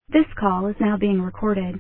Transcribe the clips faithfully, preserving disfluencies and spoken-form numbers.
This call is now being recorded.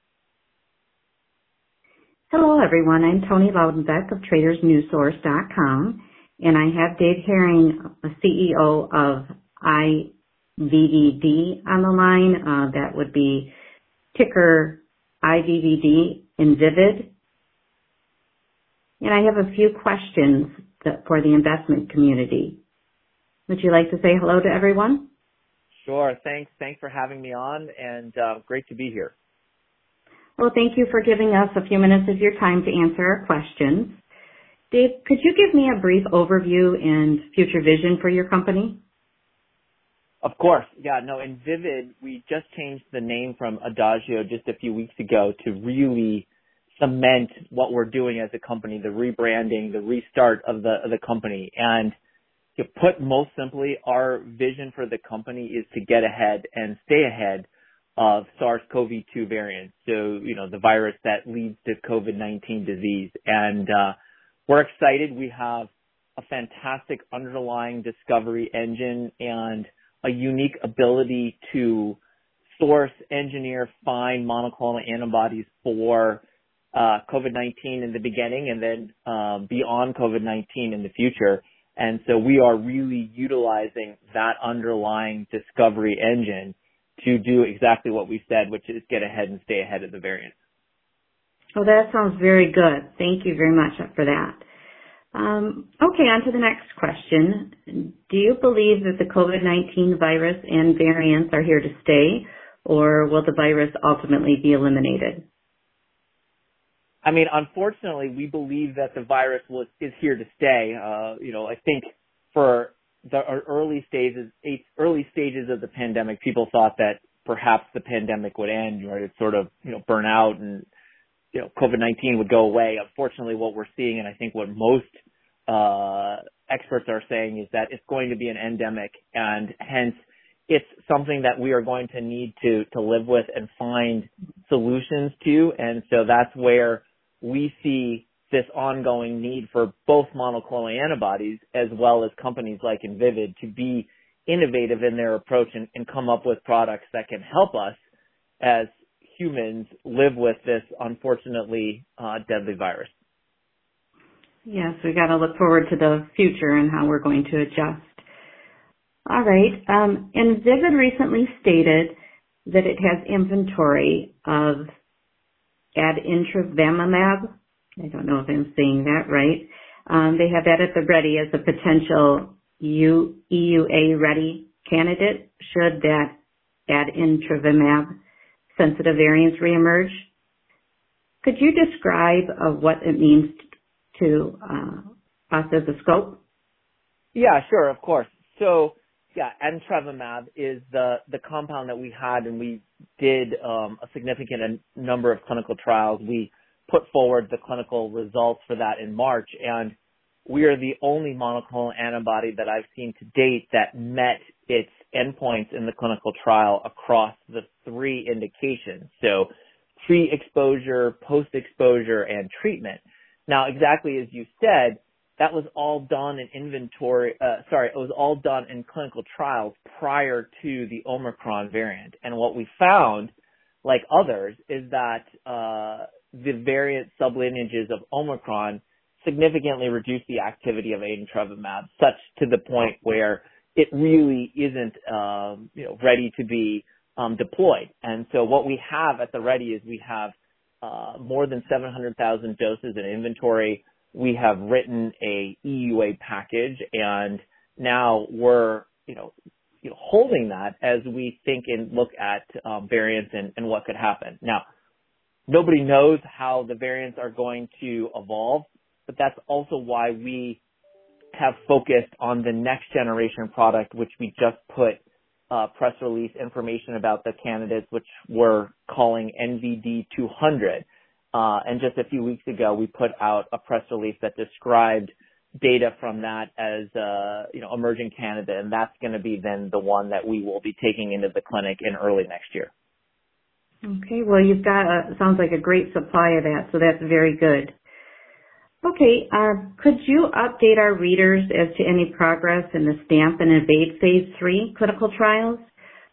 Hello, everyone. I'm Tony Loudenbeck of Traders News Source dot com, and I have Dave Herring, C E O of I V V D, on the line. Uh, that would be ticker I V V D in Vivid. And I have a few questions that, for the investment community. Would you like to say hello to everyone? Sure. Thanks. Thanks for having me on, and uh, great to be here. Well, thank you for giving us a few minutes of your time to answer our questions. Dave, could you give me a brief overview and future vision for your company? Of course. Yeah, no, in Vivid, we just changed the name from Adagio just a few weeks ago to really cement what we're doing as a company, the rebranding, the restart of the of the company. And to put most simply, our vision for the company is to get ahead and stay ahead of SARS-CoV two variants. So, you know, the virus that leads to COVID nineteen disease. And uh, we're excited. We have a fantastic underlying discovery engine and a unique ability to source, engineer, find monoclonal antibodies for uh, COVID nineteen in the beginning and then uh, beyond COVID nineteen in the future. And so we are really utilizing that underlying discovery engine to do exactly what we said, which is get ahead and stay ahead of the variant. Well, that sounds very good. Thank you very much for that. Um, okay, on to the next question. Do you believe that the COVID nineteen virus and variants are here to stay, or will the virus ultimately be eliminated? I mean, unfortunately, we believe that the virus was, is here to stay. Uh, you know, I think for the early stages, eight, early stages of the pandemic, people thought that perhaps the pandemic would end, or it sort of, you know, burn out and, you know, COVID nineteen would go away. Unfortunately, what we're seeing, and I think what most uh, experts are saying, is that it's going to be an endemic, and hence it's something that we are going to need to to live with and find solutions to. And so that's where we see this ongoing need for both monoclonal antibodies as well as companies like Invivyd to be innovative in their approach and, and come up with products that can help us as humans live with this unfortunately uh, deadly virus. Yes, we got to look forward to the future and how we're going to adjust. All right. Um, Invivyd recently stated that it has inventory of adintrevimab. I don't know if I'm saying that right. Um, they have that at the ready as a potential E U A-ready candidate should that adintrevimab sensitive variants reemerge. Could you describe uh, what it means to uh, us as a scope? Yeah, sure, of course. So, yeah, adintrevimab is the, the compound that we had, and we did um, a significant number of clinical trials. We put forward the clinical results for that in March, and we are the only monoclonal antibody that I've seen to date that met its endpoints in the clinical trial across the three indications. So pre-exposure, post-exposure, and treatment. Now, exactly as you said, that was all done in inventory, uh, sorry, it was all done in clinical trials prior to the Omicron variant. And what we found, like others, is that uh, the variant sublineages of Omicron significantly reduced the activity of adintrevimab, such to the point where it really isn't, um, you know, ready to be um, deployed. And so what we have at the ready is we have uh, more than seven hundred thousand doses in inventory. We have written a E U A package, and now we're, you know, you know holding that as we think and look at um, variants and, and what could happen. Now, nobody knows how the variants are going to evolve, but that's also why we have focused on the next generation product, which we just put uh, press release information about the candidates, which we're calling N V D two hundred. Uh, and just a few weeks ago, we put out a press release that described data from that as a, you know, emerging candidate, and that's going to be then the one that we will be taking into the clinic in early next year. Okay, well, you've got a, sounds like a great supply of that, so that's very good. Okay, uh, could you update our readers as to any progress in the STAMP and EVADE phase three clinical trials?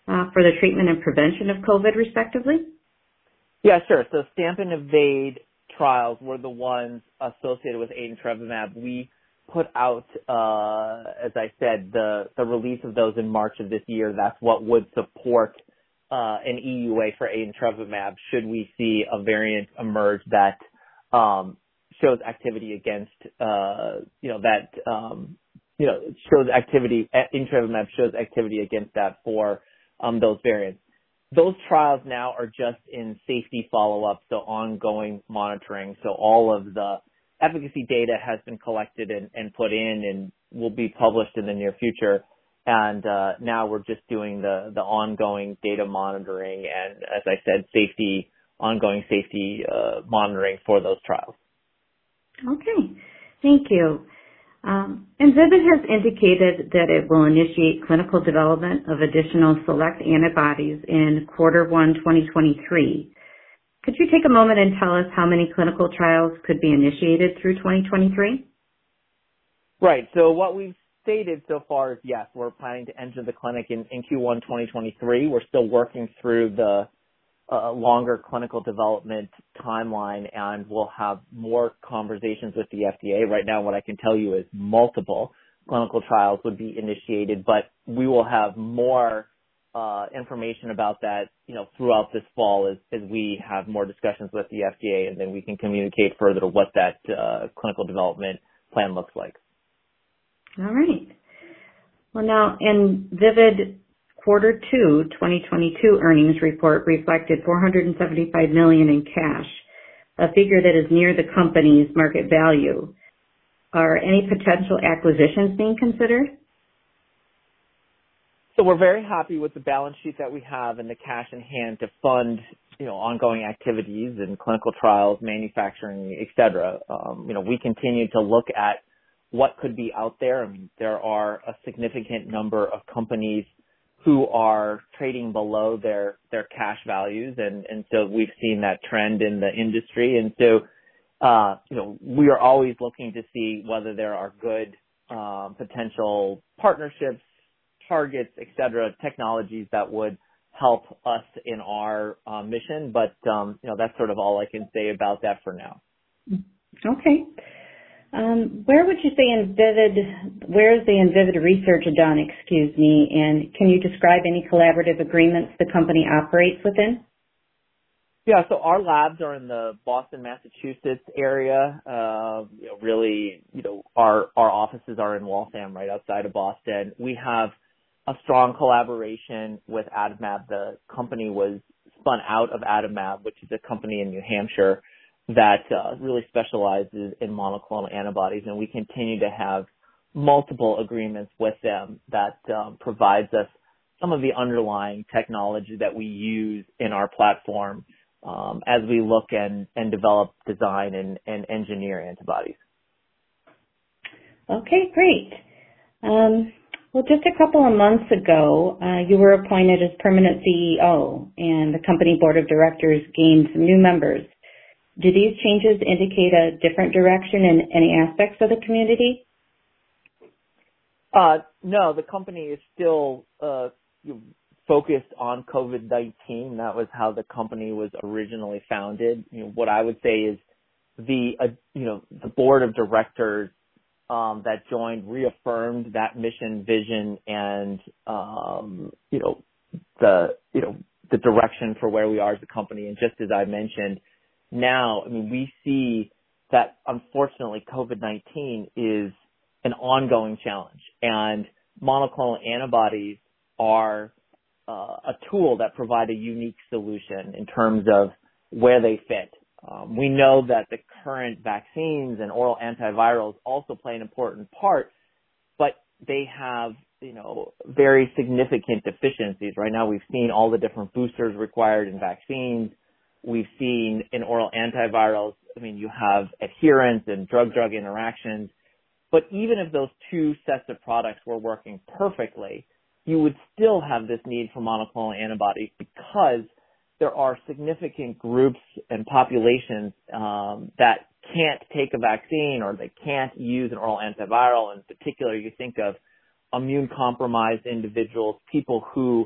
uh, for the treatment and prevention of COVID, respectively? Yeah, sure. So STAMP and EVADE trials were the ones associated with adintrevimab. We put out, uh, as I said, the, the release of those in March of this year. That's what would support uh, an E U A for adintrevimab should we see a variant emerge that um, shows activity against, uh, you know, that, um, you know, shows activity, adintrevimab shows activity against that for um, those variants. Those trials now are just in safety follow-up, so ongoing monitoring. So all of the efficacy data has been collected and, and put in and will be published in the near future. And uh, now we're just doing the, the ongoing data monitoring and, as I said, safety, ongoing safety uh, monitoring for those trials. Okay, thank you. Um, and Vivid has indicated that it will initiate clinical development of additional select antibodies in quarter one twenty twenty-three. Could you take a moment and tell us how many clinical trials could be initiated through twenty twenty-three? Right. So what we've stated so far is, yes, we're planning to enter the clinic in, in Q one twenty twenty-three. We're still working through the uh, longer clinical development timeline, and we'll have more conversations with the F D A. Right now, what I can tell you is multiple clinical trials would be initiated, but we will have more uh, information about that, you know, throughout this fall as, as we have more discussions with the F D A, and then we can communicate further what that uh, clinical development plan looks like. All right. Well, now, in Vivid quarter two twenty twenty-two earnings report reflected four hundred seventy-five million dollars in cash, a figure that is near the company's market value. Are any potential acquisitions being considered? So we're very happy with the balance sheet that we have and the cash in hand to fund, you know, ongoing activities and clinical trials, manufacturing, et cetera. Um, you know, we continue to look at what could be out there. I mean, there are a significant number of companies who are trading below their, their cash values. And, and so we've seen that trend in the industry. And so, uh, you know, we are always looking to see whether there are good, um, potential partnerships, targets, et cetera, technologies that would help us in our uh, mission. But, um, you know, that's sort of all I can say about that for now. Okay. Um, where would you say in Vivid, where is the Invivyd research done, excuse me, and can you describe any collaborative agreements the company operates within? Yeah, so our labs are in the Boston, Massachusetts area. Uh, you know, really, you know, our, our offices are in Waltham, right outside of Boston. We have a strong collaboration with Adimab. The company was spun out of Adimab, which is a company in New Hampshire that uh, really specializes in monoclonal antibodies, and we continue to have multiple agreements with them that um, provides us some of the underlying technology that we use in our platform um, as we look and, and develop, design, and, and engineer antibodies. Okay, great. Um, well, just a couple of months ago, uh, you were appointed as permanent C E O, and the company board of directors gained some new members. Do these changes indicate a different direction in any aspects of the community? Uh, no, the company is still uh, focused on COVID nineteen. That was how the company was originally founded. You know, what I would say is the uh, you know the board of directors um, that joined reaffirmed that mission, vision, and um, you know the you know the direction for where we are as a company. And just as I mentioned, now, I mean, we see that unfortunately COVID nineteen is an ongoing challenge, and monoclonal antibodies are uh, a tool that provide a unique solution in terms of where they fit. Um, we know that the current vaccines and oral antivirals also play an important part, but they have, you know, very significant deficiencies. Right now, we've seen all the different boosters required in vaccines. We've seen in oral antivirals, I mean, you have adherence and drug-drug interactions. But even if those two sets of products were working perfectly, you would still have this need for monoclonal antibodies because there are significant groups and populations um, that can't take a vaccine or they can't use an oral antiviral. In particular, you think of immune-compromised individuals, people who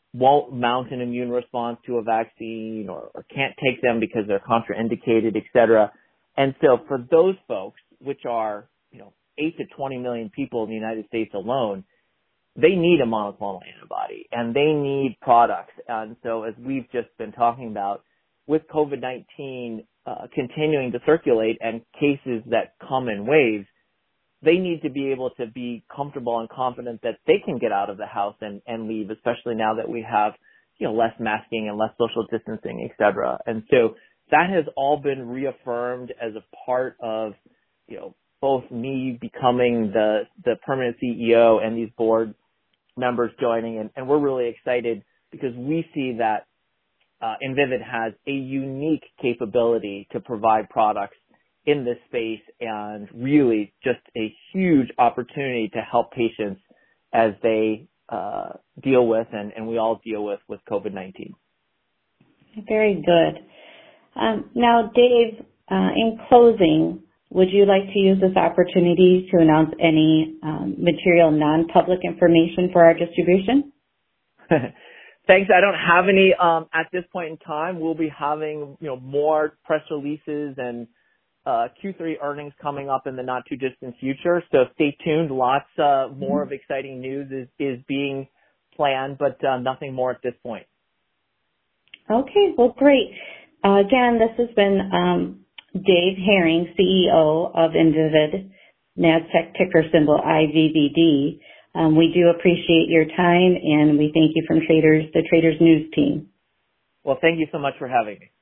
won't mount an immune response to a vaccine or, or can't take them because they're contraindicated, et cetera. And so for those folks, which are, you know, eight to twenty million people in the United States alone, they need a monoclonal antibody and they need products. And so as we've just been talking about, with COVID nineteen uh, continuing to circulate and cases that come in waves, they need to be able to be comfortable and confident that they can get out of the house and, and leave, especially now that we have, you know, less masking and less social distancing, et cetera. And so that has all been reaffirmed as a part of, you know, both me becoming the, the permanent C E O and these board members joining. And, and we're really excited because we see that uh, Invivyd has a unique capability to provide products in this space and really just a huge opportunity to help patients as they uh, deal with and, and we all deal with with COVID nineteen. Very good. Um, now, Dave, uh, in closing, would you like to use this opportunity to announce any um, material non-public information for our distribution? Thanks. I don't have any um, at this point in time. We'll be having, you know, more press releases and uh, Q three earnings coming up in the not too distant future. So stay tuned. Lots uh, more of exciting news is, is being planned, but uh, nothing more at this point. Okay. Well, great. Uh, again, this has been um, Dave Herring, C E O of Invivyd, NASDAQ ticker symbol I V V D. Um, we do appreciate your time, and we thank you from Traders, the Traders News team. Well, thank you so much for having me.